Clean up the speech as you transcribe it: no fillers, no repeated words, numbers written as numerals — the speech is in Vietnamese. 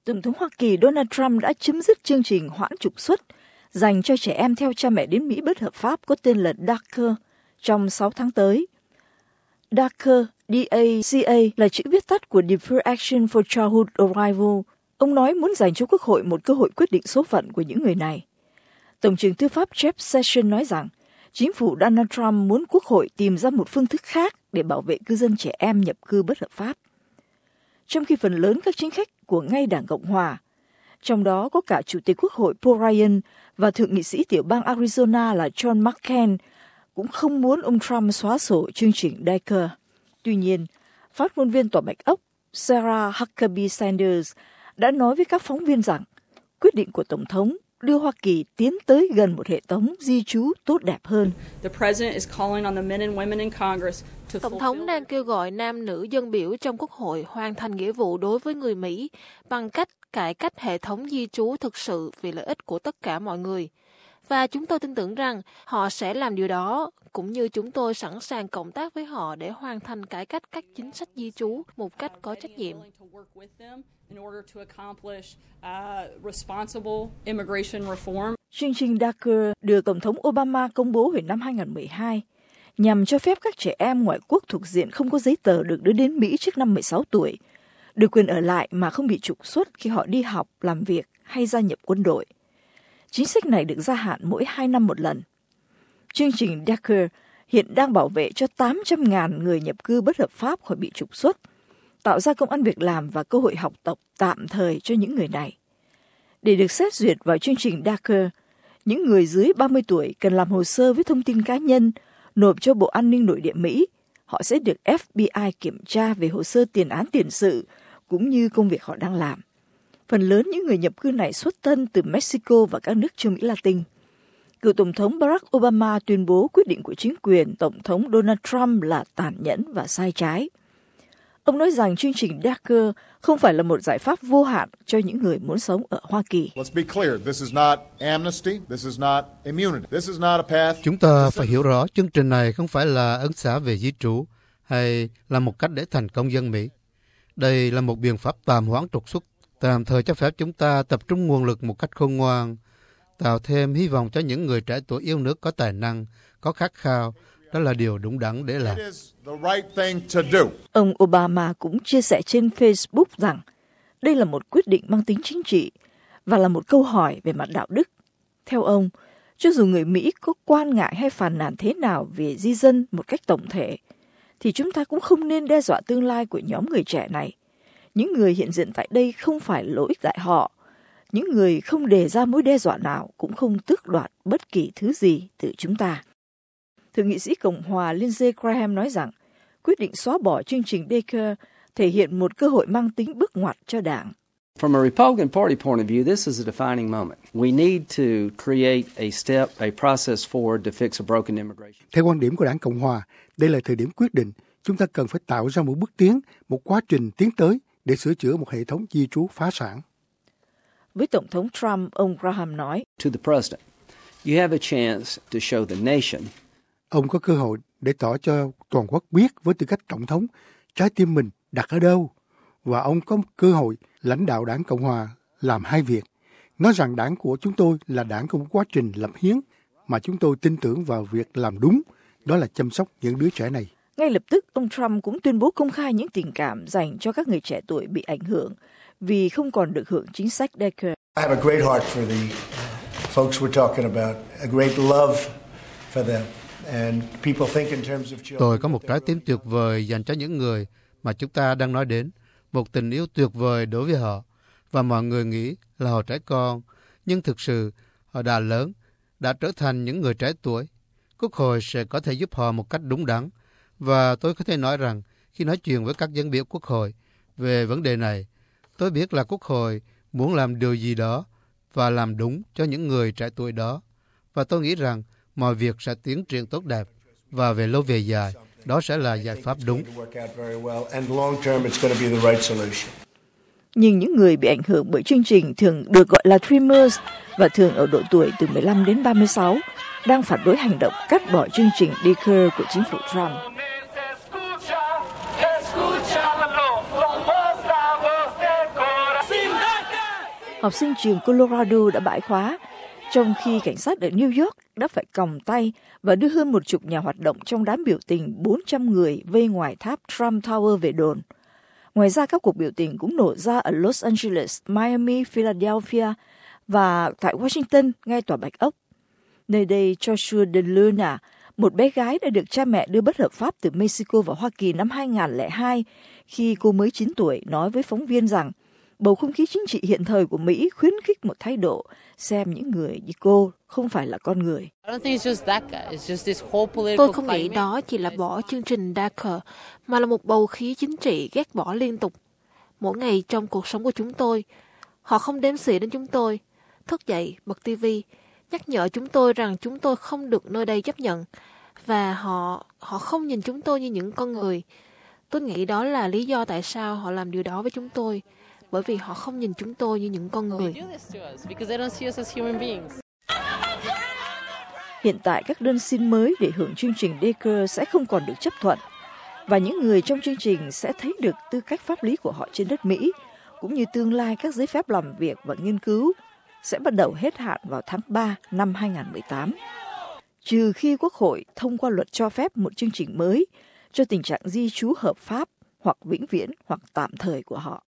Tổng thống Hoa Kỳ Donald Trump đã chấm dứt chương trình hoãn trục xuất dành cho trẻ em theo cha mẹ đến Mỹ bất hợp pháp có tên là DACA trong 6 tháng tới. DACA, D-A-C-A là chữ viết tắt của Deferred Action for Childhood Arrival. Ông nói muốn dành cho Quốc hội một cơ hội quyết định số phận của những người này. Tổng trưởng Tư pháp Jeff Sessions nói rằng chính phủ Donald Trump muốn Quốc hội tìm ra một phương thức khác để bảo vệ cư dân trẻ em nhập cư bất hợp pháp. Trong khi phần lớn các chính khách của ngay Đảng Cộng Hòa, trong đó có cả Chủ tịch Quốc hội Paul Ryan và Thượng nghị sĩ tiểu bang Arizona là John McCain, cũng không muốn ông Trump xóa sổ chương trình DACA. Tuy nhiên, phát ngôn viên Tòa Bạch Ốc Sarah Huckabee Sanders đã nói với các phóng viên rằng quyết định của Tổng thống đưa Hoa Kỳ tiến tới gần một hệ thống di trú tốt đẹp hơn. Tổng thống đang kêu gọi nam nữ dân biểu trong Quốc hội hoàn thành nghĩa vụ đối với người Mỹ bằng cách cải cách hệ thống di trú thực sự vì lợi ích của tất cả mọi người. Và chúng tôi tin tưởng rằng họ sẽ làm điều đó, cũng như chúng tôi sẵn sàng cộng tác với họ để hoàn thành cải cách các chính sách di trú một cách có trách nhiệm. Chương trình DACA được Tổng thống Obama công bố hồi năm 2012 nhằm cho phép các trẻ em ngoại quốc thuộc diện không có giấy tờ được đưa đến Mỹ trước năm 16 tuổi, được quyền ở lại mà không bị trục xuất khi họ đi học, làm việc hay gia nhập quân đội. Chính sách này được gia hạn mỗi 2 năm một lần. Chương trình DACA hiện đang bảo vệ cho 800.000 người nhập cư bất hợp pháp khỏi bị trục xuất, tạo ra công ăn việc làm và cơ hội học tập tạm thời cho những người này. Để được xét duyệt vào chương trình DACA, những người dưới 30 tuổi cần làm hồ sơ với thông tin cá nhân, nộp cho Bộ An ninh Nội địa Mỹ. Họ sẽ được FBI kiểm tra về hồ sơ tiền án tiền sự, cũng như công việc họ đang làm. Phần lớn những người nhập cư này xuất thân từ Mexico và các nước châu Mỹ Latin. Cựu Tổng thống Barack Obama tuyên bố quyết định của chính quyền Tổng thống Donald Trump là tàn nhẫn và sai trái. Ông nói rằng chương trình DACA không phải là một giải pháp vô hạn cho những người muốn sống ở Hoa Kỳ. Chúng ta phải hiểu rõ chương trình này không phải là ân xá về di trú hay là một cách để thành công dân Mỹ. Đây là một biện pháp tạm hoãn trục xuất, tạm thời cho phép chúng ta tập trung nguồn lực một cách khôn ngoan, tạo thêm hy vọng cho những người trẻ tuổi yêu nước có tài năng, có khát khao. Đó là điều đúng đắn để làm. Ông Obama cũng chia sẻ trên Facebook rằng đây là một quyết định mang tính chính trị và là một câu hỏi về mặt đạo đức. Theo ông, cho dù người Mỹ có quan ngại hay phàn nàn thế nào về di dân một cách tổng thể, thì chúng ta cũng không nên đe dọa tương lai của nhóm người trẻ này. Những người hiện diện tại đây không phải lỗi tại họ. Những người không đề ra mối đe dọa nào cũng không tước đoạt bất kỳ thứ gì từ chúng ta. Thượng nghị sĩ Cộng hòa Lindsey Graham nói rằng quyết định xóa bỏ chương trình DACA thể hiện một cơ hội mang tính bước ngoặt cho Đảng. From a Republican Party point of view, this is a defining moment. We need to create a process forward to fix a broken immigration. Theo quan điểm của Đảng Cộng hòa, đây là thời điểm quyết định. Chúng ta cần phải tạo ra một bước tiến, một quá trình tiến tới để sửa chữa một hệ thống di trú phá sản. Với Tổng thống Trump, ông Graham nói, To the President, you have a chance to show the nation. Ông có cơ hội để tỏ cho toàn quốc biết với tư cách Tổng thống trái tim mình đặt ở đâu. Và ông có cơ hội lãnh đạo Đảng Cộng hòa làm hai việc. Nói rằng đảng của chúng tôi là đảng của một quá trình lập hiến mà chúng tôi tin tưởng vào việc làm đúng, đó là chăm sóc những đứa trẻ này. Ngay lập tức, ông Trump cũng tuyên bố công khai những tình cảm dành cho các người trẻ tuổi bị ảnh hưởng vì không còn được hưởng chính sách DACA. I have a great heart for the folks we're talking about, a great love for them. And people think in terms of children. Tôi có một trái tim tuyệt vời dành cho những người mà chúng ta đang nói đến, một tình yêu tuyệt vời đối với họ. Và mọi người nghĩ là họ trẻ con, nhưng thực sự họ đã lớn, đã trở thành những người trẻ tuổi. Quốc hội sẽ có thể giúp họ một cách đúng đắn. Và tôi có thể nói rằng khi nói chuyện với các dân biểu Quốc hội về vấn đề này, tôi biết là Quốc hội muốn làm điều gì đó và làm đúng cho những người trẻ tuổi đó. Và tôi nghĩ rằng mọi việc sẽ tiến triển tốt đẹp và về lâu về dài, đó sẽ là giải pháp đúng. Nhưng những người bị ảnh hưởng bởi chương trình thường được gọi là Dreamers và thường ở độ tuổi từ 15 đến 36 đang phản đối hành động cắt bỏ chương trình DACA của chính phủ Trump. học sinh trường Colorado đã bãi khóa, trong khi cảnh sát ở New York đã phải còng tay và đưa hơn 10 nhà hoạt động trong đám biểu tình 400 người vây ngoài tháp Trump Tower về đồn. Ngoài ra, các cuộc biểu tình cũng nổ ra ở Los Angeles, Miami, Philadelphia và tại Washington, ngay tòa Bạch Ốc. Nơi đây, Joshua DeLuna, một bé gái đã được cha mẹ đưa bất hợp pháp từ Mexico vào Hoa Kỳ năm 2002, khi cô mới 9 tuổi, nói với phóng viên rằng bầu không khí chính trị hiện thời của Mỹ khuyến khích một thái độ xem những người như cô không phải là con người. Tôi không nghĩ đó chỉ là bỏ chương trình DACA, mà là một bầu khí chính trị ghét bỏ liên tục. Mỗi ngày trong cuộc sống của chúng tôi, họ không đếm xỉa đến chúng tôi, thức dậy, bật TV, nhắc nhở chúng tôi rằng chúng tôi không được nơi đây chấp nhận, và họ không nhìn chúng tôi như những con người. Tôi nghĩ đó là lý do tại sao họ làm điều đó với chúng tôi, bởi vì họ không nhìn chúng tôi như những con người. Hiện tại, các đơn xin mới để hưởng chương trình DACA sẽ không còn được chấp thuận, và những người trong chương trình sẽ thấy được tư cách pháp lý của họ trên đất Mỹ, cũng như tương lai các giấy phép làm việc và nghiên cứu sẽ bắt đầu hết hạn vào tháng 3 năm 2018. Trừ khi Quốc hội thông qua luật cho phép một chương trình mới cho tình trạng di trú hợp pháp hoặc vĩnh viễn hoặc tạm thời của họ.